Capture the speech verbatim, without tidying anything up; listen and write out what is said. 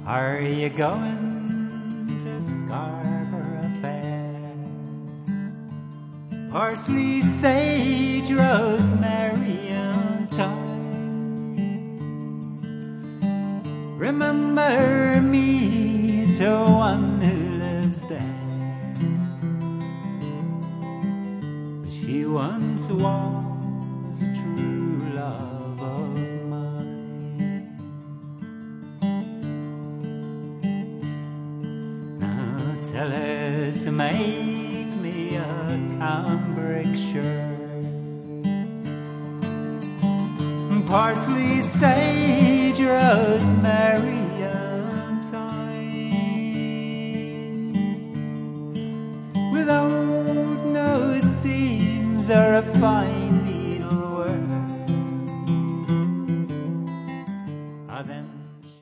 Are you going to Scarborough Fair? Parsley, sage, rosemary and thyme. Remember me to one who lives there. She once was a true love of mine. Now tell her to make me a cambric shirt, parsley, sage, rosemary and thyme, without no seams or a fine